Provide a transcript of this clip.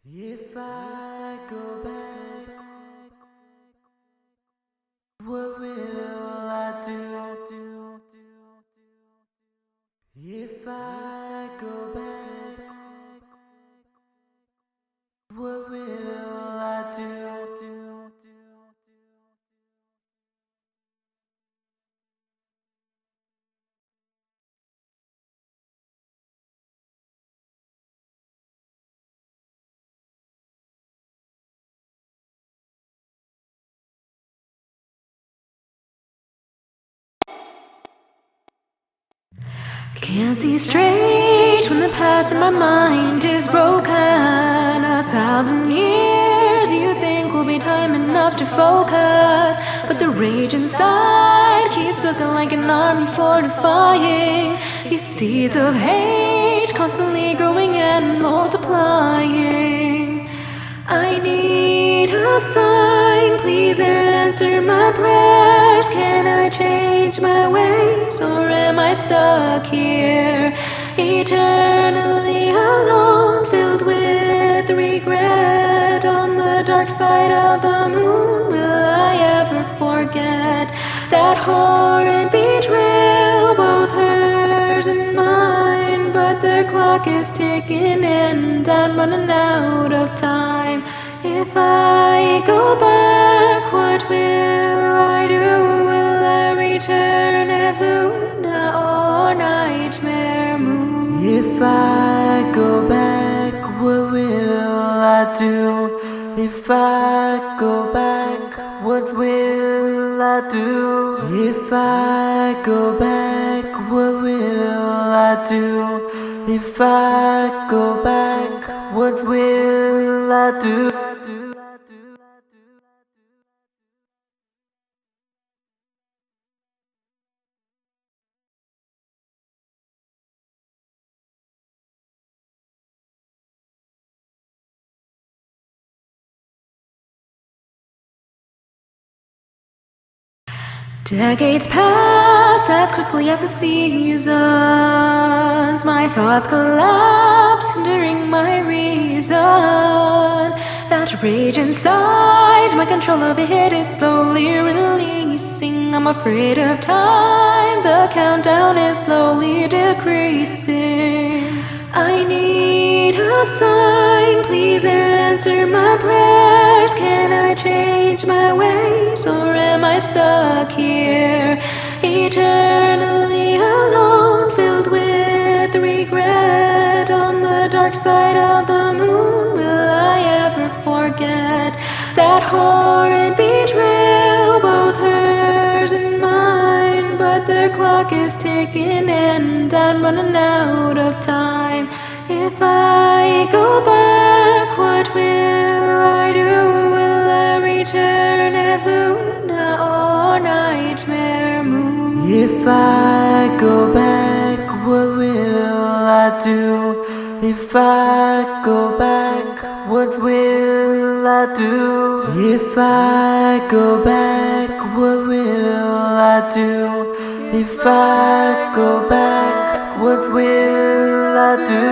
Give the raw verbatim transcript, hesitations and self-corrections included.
If I go back, what will I do? If I go back, what will I do? Can't see straight when the path in my mind is broken. A thousand years you think will be time enough to focus, but the rage inside keeps building like an army fortifying. These seeds of hate constantly growing and multiplying. I need a sign, please answer my prayers. Can I change my ways, or am I stuck here eternally alone, filled with regret? On the dark side of the moon, will I ever forget that horrid betrayal, both hers and mine? But the clock is ticking and I'm running out of time. If I go back, what will I do? Will I return as Luna or Nightmare Moon? If I go back, what will I do? If I go back, what will I do? If I go back, what will I do? If I go back, what will I do? Decades pass as quickly as the seasons. My thoughts collapse, hindering my reason. That rage inside, my control of it is slowly releasing. I'm afraid of time, the countdown is slowly decreasing. I need a sign, please answer my prayers. Can I change my ways, or am I stuck here eternally alone, filled with regret? On the dark side of the moon, will I ever forget that horrid betrayal, both hers and mine? But the clock is ticking and I'm running out of time. If I go back, what will I do? Will I return as Luna or Nightmare Moon? If I go back, what will I do? If I go back, what will I do? If I go back, what will I do? If I go back, what will I do?